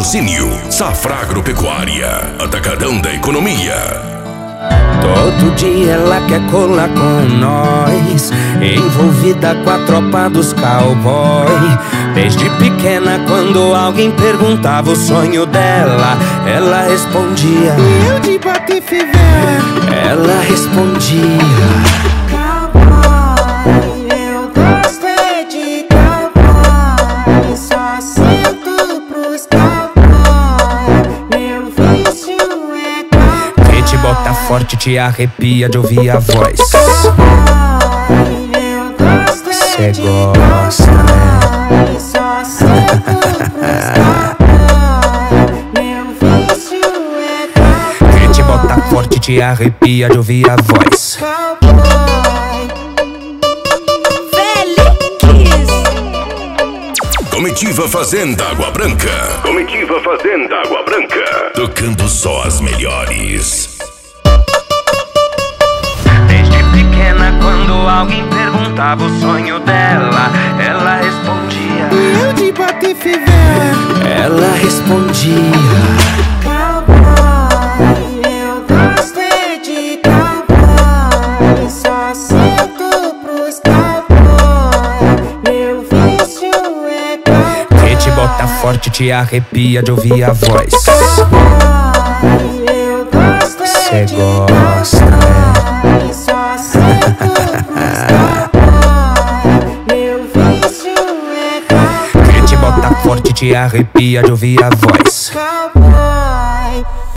Patrocínio Safra Agropecuária, Atacadão da Economia. Todo dia ela quer colar com nós, envolvida com a tropa dos cowboy. Desde pequena, quando alguém perguntava o sonho dela, ela respondia: eu de Patife velho. Ela respondia: cowboy, eu gosto é de cowboy. Só sinto pros cowboy. Meu vício é cowboy. Quem te bota forte te arrepia de ouvir a voz. Eu gosto é Cê de gosta, né? cowboy. Só sinto pros cowboy. Meu vício é cowboy. Quem te bota forte te arrepia de ouvir a voz. Comitiva Fazenda Água Branca. Comitiva Fazenda Água Branca. Tocando só as melhores. Desde pequena, quando alguém perguntava o sonho dela, ela respondia: eu de Patife velho. Ela respondia: cowboy, eu gosto é de cowboy. Só sinto pros cowboy. Meu vício é cowboy. quem te bota forte te arrepia de ouvir a voz. Eu gosto Cê é de gosta, né? cowboy. Só sinto pros cowboy. Meu vício é cowboy. Quem te bota forte te arrepia de ouvir a voz.